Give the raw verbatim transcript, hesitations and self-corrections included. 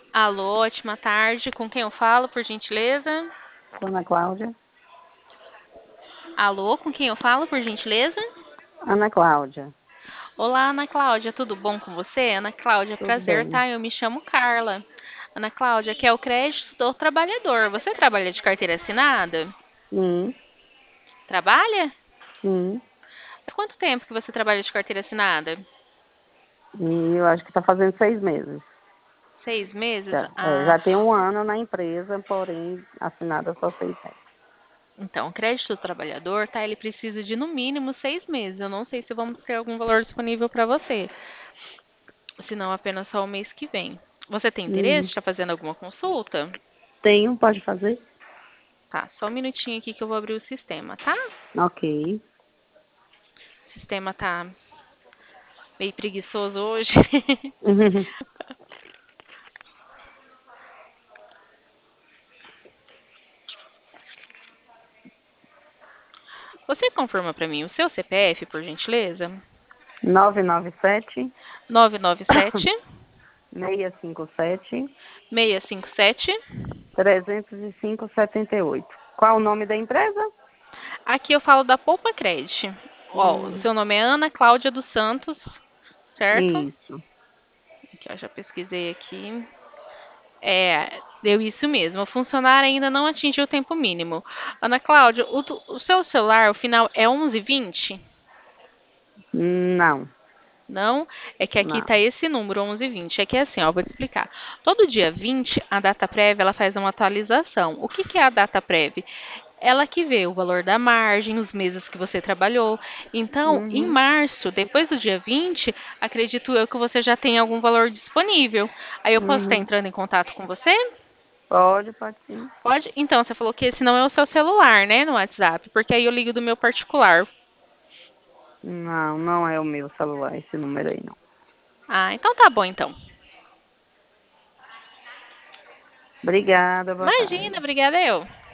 Alô, ótima tarde. Com quem eu falo, por gentileza? Ana Cláudia. Alô, com quem eu falo, por gentileza? Ana Cláudia, Olá, Ana Cláudia, tudo bom com você? Ana Cláudia, tudo prazer, bem? tá? Eu me chamo Carla. Ana Cláudia, que é o crédito do trabalhador. Você trabalha de carteira assinada? Sim, Trabalha? sim. Há quanto tempo que você trabalha de carteira assinada? E eu acho que está fazendo seis meses. Seis meses? Já, é, Ah, já tem um ano na empresa, porém assinada só seis meses. então, o crédito do trabalhador, tá? Ele precisa de no mínimo seis meses. Eu não sei se vamos ter algum valor disponível para você, se não apenas só o mês que vem. Você tem interesse? Uhum. Está fazendo alguma consulta? Tenho, pode fazer? Tá, só um minutinho aqui que eu vou abrir o sistema, tá? Ok. O sistema tá meio preguiçoso hoje. Uhum. Você confirma para mim o seu C P F, por gentileza? nove nove sete, nove nove sete, seis cinco sete, seis cinco sete. três zero cinco, sete oito. Qual o nome da empresa? Aqui eu falo da Poupa Credit. Ó, o Hum, seu nome é Ana Cláudia dos Santos, certo? isso. Aqui, eu já pesquisei aqui. É, deu isso mesmo. O funcionário ainda não atingiu o tempo mínimo. Ana Cláudia, o, tu- o seu celular, o final é onze vinte? Não, Não, é que aqui não. está esse número, onze vinte. É que é assim, ó, vou te explicar. Todo dia vinte, a data prévia, ela faz uma atualização. O que que é a data prévia? Ela que vê o valor da margem, os meses que você trabalhou. Então, em Uhum, março, depois do dia vinte, acredito eu que você já tem algum valor disponível. Aí eu posso estar uhum. entrando em contato com você? Pode, pode sim. Pode? Então, você falou que esse não é o seu celular, né, no WhatsApp, porque aí eu ligo do meu particular. Não, não é o meu celular, esse número aí, não. Ah, então tá bom, então. Obrigada, boa Imagina, tarde. obrigada eu.